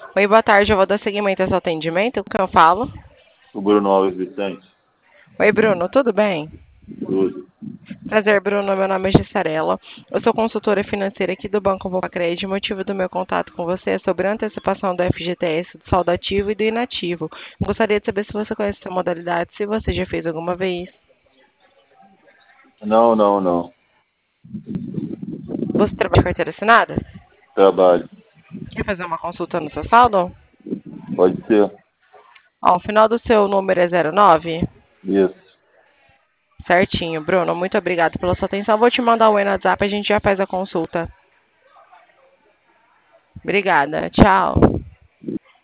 Oi, boa tarde. Eu vou dar seguimento ao seu atendimento. Com quem eu falo? O Bruno Alves Vicente. Oi, Bruno, tudo bem? Tudo. Prazer, Bruno. Meu nome é Gissarela. Eu sou consultora financeira aqui do Banco Vocred. O motivo do meu contato com você é sobre a antecipação do FGTS, do saldo ativo e do inativo. Gostaria de saber se você conhece essa modalidade, se você já fez alguma vez. Não, não, não. Você trabalha com carteira assinada? Trabalho. Quer fazer uma consulta no seu saldo? Pode ser. Ó, o final do seu número é 09? Isso. Certinho, Bruno. Muito obrigado pela sua atenção. Vou te mandar um e no WhatsApp, a gente já faz a consulta. Obrigada. Tchau.